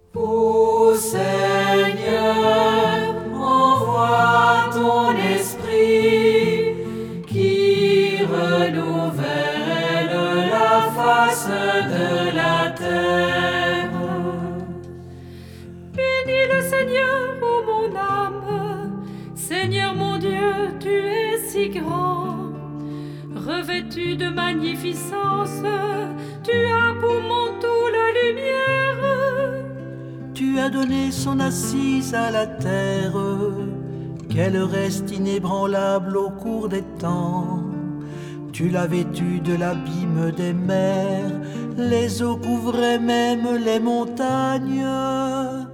Ô Seigneur, envoie ton esprit qui renouvelle la face de la terre. Bénis le Seigneur, ô mon âme. Seigneur mon Dieu, tu es si grand. Revêtu de magnificence, tu as pour manteau la lumière. Tu as donné son assise à la terre, qu'elle reste inébranlable au cours des temps. Tu l'as vêtue de l'abîme des mers, les eaux couvraient même les montagnes.